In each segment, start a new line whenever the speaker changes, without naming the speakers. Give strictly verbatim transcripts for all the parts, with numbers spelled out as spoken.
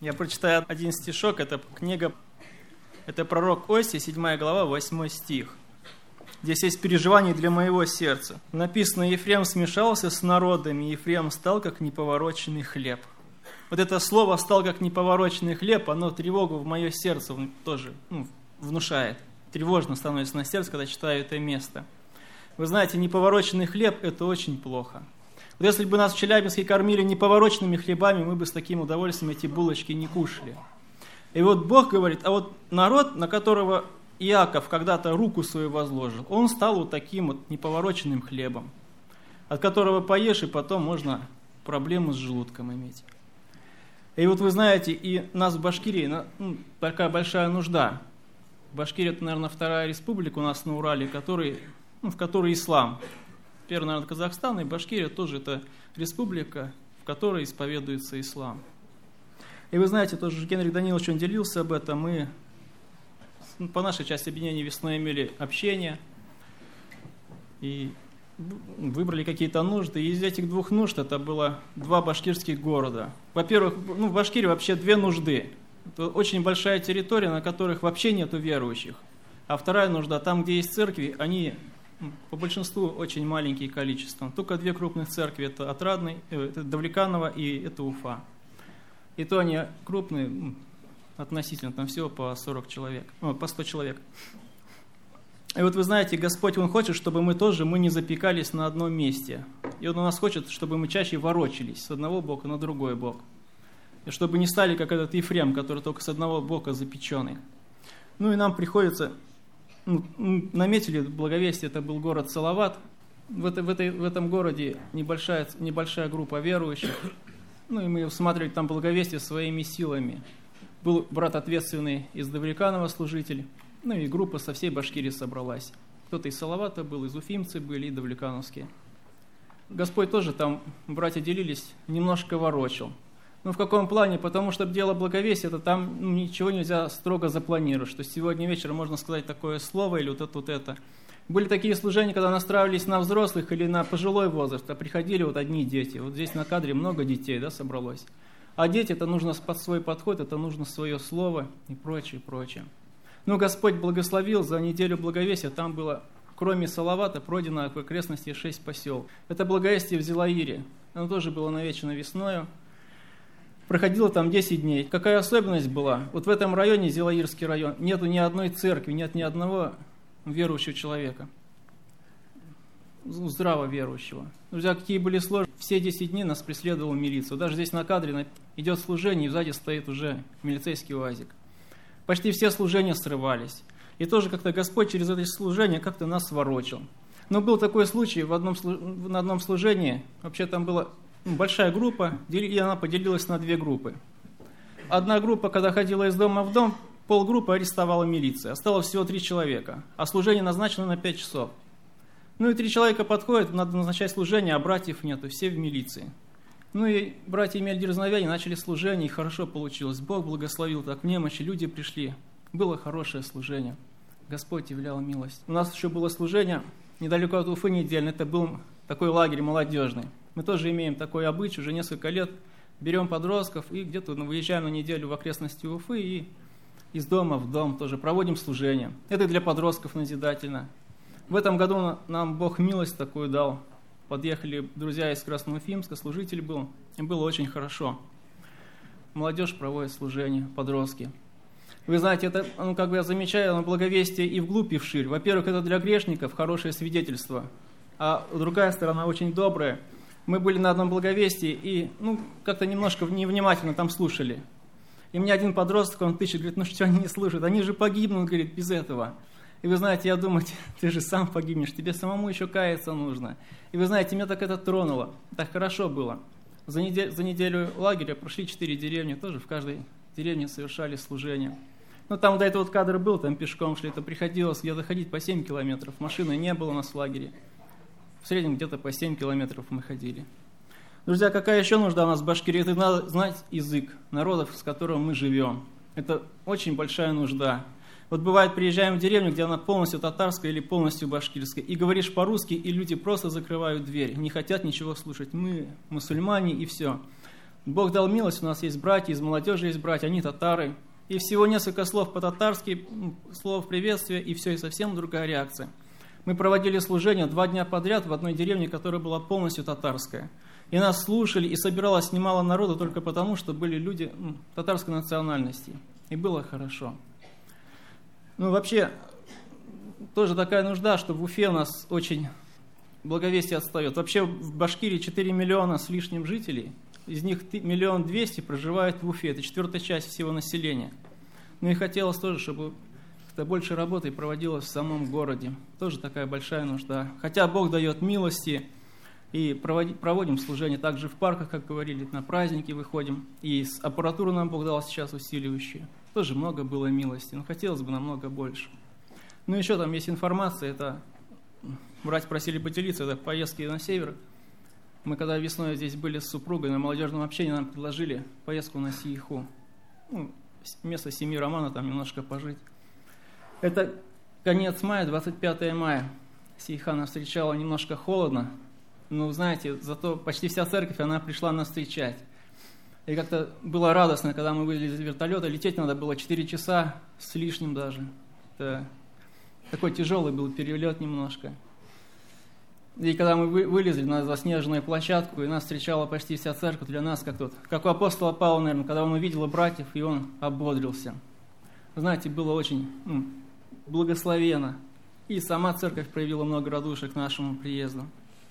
Я прочитаю один стишок, это книга, это пророк Осия, седьмая глава, восьмой стих. Здесь есть переживание для моего сердца. Написано: «Ефрем смешался с народами, Ефрем стал, как неповороченный хлеб». Вот это слово «стал, как неповороченный хлеб», оно тревогу в мое сердце тоже ну, внушает. Тревожно становится на сердце, когда читаю это место. Вы знаете, неповороченный хлеб – это очень плохо. Вот если бы нас в Челябинске кормили неповороченными хлебами, мы бы с таким удовольствием эти булочки не кушали. И вот Бог говорит, а вот народ, на которого Иаков когда-то руку свою возложил, он стал вот таким вот неповороченным хлебом, от которого поешь, и потом можно проблему с желудком иметь. И вот вы знаете, и нас в Башкирии ну, такая большая нужда. Башкирия – это, наверное, вторая республика у нас на Урале, который, ну, в которой ислам. Первый, наверное, Казахстан, и Башкирия тоже это республика, в которой исповедуется ислам. И вы знаете, тоже Генрих Данилович, он делился об этом. Мы ну, по нашей части объединения весной имели общение и выбрали какие-то нужды. И из этих двух нужд это было два башкирских города. Во-первых, ну, в Башкирии вообще две нужды. Это очень большая территория, на которых вообще нету верующих. А вторая нужда, там, где есть церкви, они по большинству очень маленькие количеством. Только две крупных церкви, это Отрадный, это Давлеканово и это Уфа. И то они крупные, относительно, там всего по сорок человек, о, по сто человек. И вот вы знаете, Господь, Он хочет, чтобы мы тоже, мы не запекались на одном месте. И Он у нас хочет, чтобы мы чаще ворочались с одного бока на другой бок. И чтобы не стали, как этот Ефрем, который только с одного бока запеченный. Ну и нам приходится, ну, наметили Благовестие, это был город Салават. В, это, в, этой, в этом городе небольшая, небольшая группа верующих. Ну и мы всматривали там Благовестие своими силами. Был брат ответственный из Давлеканова служитель. Ну и группа со всей Башкирии собралась. Кто-то из Салавата был, из уфимцы были, и давлекановские. Господь тоже там, братья делились, немножко ворочил. Ну в каком плане? Потому что дело благовестия, это там ну, ничего нельзя строго запланировать, что сегодня вечером можно сказать такое слово или вот это, вот это. Были такие служения, когда настраивались на взрослых или на пожилой возраст, а приходили вот одни дети. Вот здесь на кадре много детей, да, собралось. А дети, это нужно под свой подход, это нужно свое слово и прочее, прочее. Ну, Господь благословил за неделю благовестия, там было, кроме Салавата, пройдено в окрестности шесть посел. Это благовестие в Зилаире, оно тоже было навечено весною. Проходило там десять дней. Какая особенность была? Вот в этом районе, Зилаирский район, нету ни одной церкви, нет ни одного верующего человека. Здраво верующего. Друзья, какие были сложности. Все десять дней нас преследовала милиция. Даже здесь на кадре идет служение, и сзади стоит уже милицейский УАЗик. Почти все служения срывались. И тоже как-то Господь через это служение как-то нас ворочил. Но был такой случай в одном, на одном служении, вообще там была большая группа, и она поделилась на две группы. Одна группа, когда ходила из дома в дом, полгруппы арестовала милиция. Осталось всего три человека, а служение назначено на пять часов. Ну и три человека подходят, надо назначать служение, а братьев нету, все в милиции. Ну и братья имели дерзновение, начали служение, и хорошо получилось. Бог благословил так в немощи, люди пришли. Было хорошее служение. Господь являл милость. У нас еще было служение недалеко от Уфы недельно, это был такой лагерь молодежный. Мы тоже имеем такой обычай, уже несколько лет берем подростков и где-то выезжаем на неделю в окрестности Уфы и из дома в дом тоже проводим служение. Это для подростков назидательно. В этом году нам Бог милость такую дал. Подъехали друзья из Красноуфимска, служитель был, и было очень хорошо. Молодежь проводит служение, подростки. Вы знаете, это, ну, как бы я замечаю, благовестие и вглубь, и вширь. Во-первых, это для грешников хорошее свидетельство, а другая сторона очень добрая. Мы были на одном благовестии и ну, как-то немножко невнимательно там слушали. И мне один подросток, он тычет, говорит, ну что они не слушают, они же погибнут, говорит, без этого. И вы знаете, я думаю, ты же сам погибнешь, тебе самому еще каяться нужно. И вы знаете, меня так это тронуло, так хорошо было. За неделю, за неделю лагеря прошли четыре деревни, тоже в каждой деревне совершали служение. Ну там до этого вот кадр был, там пешком шли, это приходилось где-то ходить по семь километров, машины не было у нас в лагере. В среднем где-то по семь километров мы ходили. Друзья, какая еще нужда у нас в Башкирии? Это надо знать язык народов, с которым мы живем. Это очень большая нужда. Вот бывает, приезжаем в деревню, где она полностью татарская или полностью башкирская, и говоришь по-русски, и люди просто закрывают дверь, не хотят ничего слушать. Мы мусульмане и все. Бог дал милость, у нас есть братья, из молодежи есть братья, они татары. И всего несколько слов по-татарски, слов приветствия, и все, и совсем другая реакция. Мы проводили служение два дня подряд в одной деревне, которая была полностью татарская. И нас слушали, и собиралось немало народа только потому, что были люди ну, татарской национальности. И было хорошо. Ну, вообще, тоже такая нужда, что в Уфе у нас очень благовестие отстает. Вообще в Башкирии четыре миллиона с лишним жителей, из них миллион двести проживает в Уфе, это четвертая часть всего населения. Ну и хотелось тоже, чтобы как-то больше работы проводилось в самом городе. Тоже такая большая нужда. Хотя Бог дает милости, и проводим служение также в парках, как говорили, на праздники выходим. И аппаратуру нам Бог дал сейчас усиливающую. Тоже много было милости, но хотелось бы намного больше. Ну еще там есть информация, это братья просили поделиться, это поездки на север. Мы когда весной здесь были с супругой на молодежном общении, нам предложили поездку на Сейху. Ну, вместо семьи Романа там немножко пожить. Это конец мая, двадцать пятое мая. Сейха нас встречала немножко холодно. Но, знаете, зато почти вся церковь, она пришла нас встречать. И как-то было радостно, когда мы вылезли из вертолета. Лететь надо было четыре часа с лишним даже. Это такой тяжелый был перелет немножко. И когда мы вылезли на заснеженную площадку, и нас встречала почти вся церковь, для нас как, тут, как у апостола Павла, наверное, когда он увидел братьев, и он ободрился. Знаете, было очень ну, благословенно. И сама церковь проявила много радушия к нашему приезду.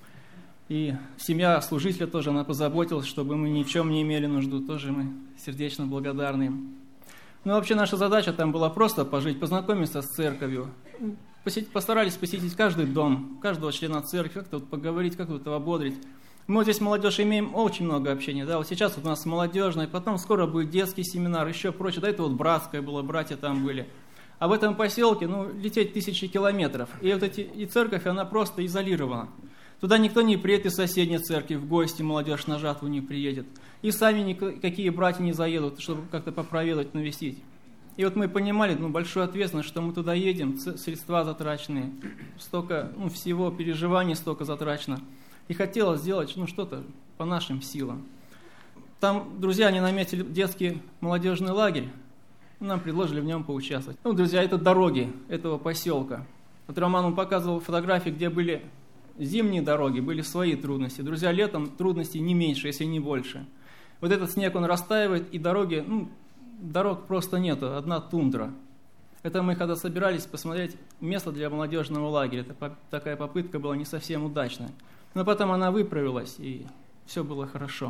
И семья служителя тоже, она позаботилась, чтобы мы ни в чем не имели нужду. Тоже мы сердечно благодарны им. Ну, вообще наша задача там была просто пожить, познакомиться с церковью. Посетить, постарались посетить каждый дом, каждого члена церкви, как-то вот поговорить, как-то вот ободрить. Мы вот здесь молодежь имеем очень много общения. Да? Вот сейчас вот у нас молодежная, потом скоро будет детский семинар, еще прочее. Да, это вот братское было, братья там были. А в этом поселке, ну, лететь тысячи километров. И вот эти, и церковь, она просто изолирована. Туда никто не приедет из соседней церкви, в гости молодежь на жатву не приедет. И сами никакие братья не заедут, чтобы как-то попроведать, навестить. И вот мы понимали, ну, большую ответственность, что мы туда едем, средства затраченные, столько, ну, всего, переживаний столько затрачено. И хотелось сделать, ну, что-то по нашим силам. Там, друзья, они наметили детский молодежный лагерь, нам предложили в нем поучаствовать. Ну, друзья, это дороги этого поселка. Вот Роман он показывал фотографии, где были зимние дороги, были свои трудности. Друзья, летом трудностей не меньше, если не больше. Вот этот снег, он растаивает, и дороги, ну, дорог просто нету, одна тундра. Это мы когда собирались посмотреть место для молодежного лагеря. Это такая попытка была не совсем удачная. Но потом она выправилась, и все было хорошо.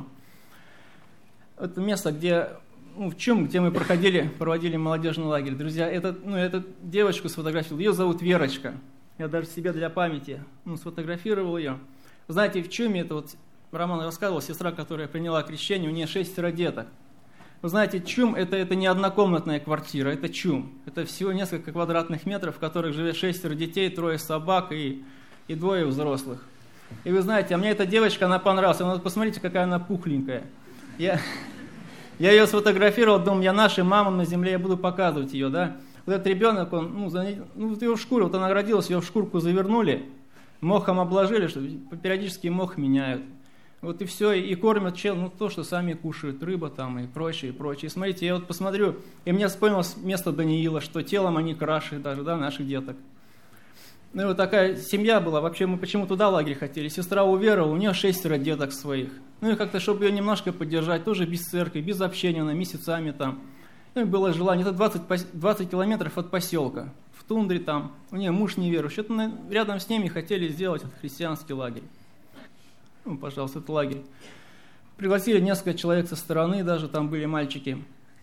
Это место, где, ну, в чем, где мы проходили, проводили молодежный лагерь. Друзья, это, ну, эту девочку сфотографировал, ее зовут Верочка. Я даже себе для памяти ну, сфотографировал ее. Знаете, в Чуме, это вот Роман рассказывал, сестра, которая приняла крещение, у нее шестеро деток. Вы знаете, Чум это, это не однокомнатная квартира, это Чум. Это всего несколько квадратных метров, в которых живет шестеро детей, трое собак и, и двое взрослых. И вы знаете, а мне эта девочка, она понравилась. Она, посмотрите, какая она пухленькая. Я, я ее сфотографировал, думаю, я наша мама на земле, я буду показывать ее, да. Вот этот ребенок, он, ну, за, ну вот ее в шкуру, вот она родилась, ее в шкурку завернули, мохом обложили, что периодически мох меняют. Вот и все, и кормят чел, ну, то, что сами кушают, рыба там и прочее, и прочее. И смотрите, я вот посмотрю, и мне вспомнилось место Даниила, что телом они краше даже, да, наших деток. Ну и вот такая семья была, вообще мы почему туда лагерь хотели. Сестра уверовала, у нее шестеро деток своих. Ну и как-то, чтобы ее немножко поддержать, тоже без церкви, без общения, она месяцами там. Ну и было желание, это двадцать, двадцать километров от поселка, в тундре там, у нее муж неверующий. Это рядом с ними хотели сделать этот христианский лагерь. Ну, пожалуйста, это лагерь. Пригласили несколько человек со стороны, даже там были мальчики.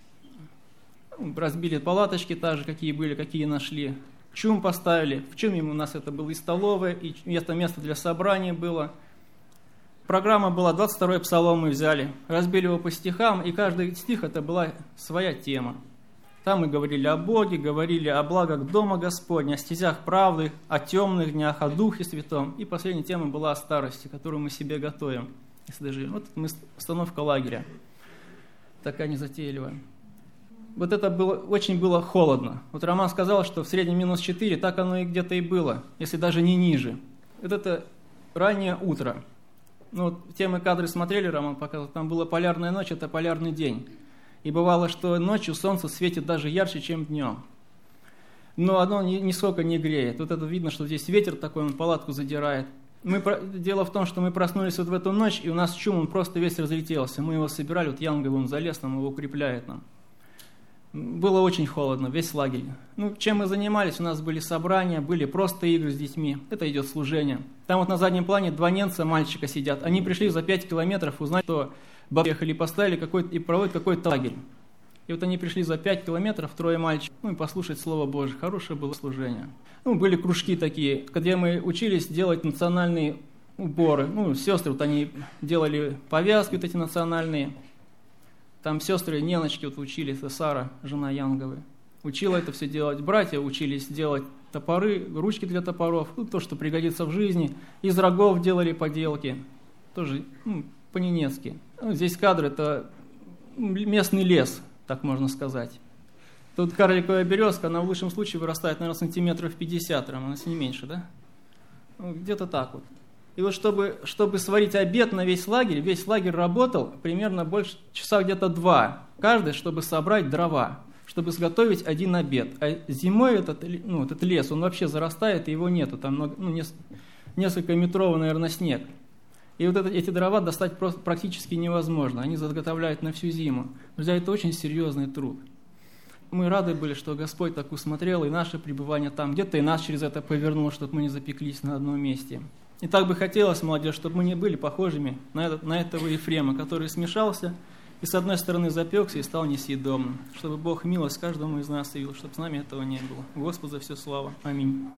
Разбили палаточки, так же, какие были, какие нашли. Чум поставили. В Чуме у нас это было и столовая, и место, место для собрания было. Программа была, двадцать второй псалом мы взяли, разбили его по стихам, и каждый стих это была своя тема. Там мы говорили о Боге, говорили о благах дома Господня, о стезях правды, о темных днях, о Духе Святом. И последняя тема была о старости, которую мы себе готовим. Если даже... Вот мы, установка лагеря, такая незатейливая. Вот это было, очень было холодно. Вот Роман сказал, что в среднем минус четыре, так оно и где-то и было, если даже не ниже. Вот это раннее утро. Ну, вот те мы кадры смотрели, Роман показывал, там была полярная ночь, это полярный день. И бывало, что ночью солнце светит даже ярче, чем днем. Но оно нисколько не греет. Вот это видно, что здесь ветер такой, он палатку задирает. Мы, дело в том, что мы проснулись вот в эту ночь, и у нас чум, он просто весь разлетелся. Мы его собирали, вот Янга он залез, нам его укрепляет нам. Было очень холодно, весь лагерь. Ну, чем мы занимались? У нас были собрания, были просто игры с детьми. Это идет служение. Там вот на заднем плане два немца, мальчика сидят. Они пришли за пять километров узнать, что бабы ехали и поставили какой-то, и проводят какой-то лагерь. И вот они пришли за пять километров, трое мальчиков, ну и послушать Слово Божие. Хорошее было служение. Ну, были кружки такие, где мы учились делать национальные уборы. Ну, сестры, вот они делали повязки вот эти национальные. Там сестры Неночки вот учились, это Сара, жена Янговой. Учила это все делать. Братья учились делать топоры, ручки для топоров, ну, то, что пригодится в жизни. Из рогов делали поделки, тоже ну, по-ненецки. Ну, здесь кадр, это местный лес, так можно сказать. Тут карликовая березка, она в лучшем случае вырастает, наверное, сантиметров пятьдесят, она не меньше, да? Ну, где-то так вот. И вот чтобы, чтобы сварить обед на весь лагерь, весь лагерь работал примерно больше, часа где-то два, каждый, чтобы собрать дрова, чтобы сготовить один обед. А зимой этот, ну, этот лес, он вообще зарастает, и его нету, там много, ну, несколько метровый, наверное, снег. И вот это, эти дрова достать просто практически невозможно, они заготовляют на всю зиму. Друзья, это очень серьезный труд. Мы рады были, что Господь так усмотрел, и наше пребывание там, где-то и нас через это повернул, чтобы мы не запеклись на одном месте. И так бы хотелось, молодежь, чтобы мы не были похожими на, этот, на этого Ефрема, который смешался и с одной стороны запекся и стал несъедобным. Чтобы Бог милость каждому из нас явил, чтобы с нами этого не было. Господу за все слава. Аминь.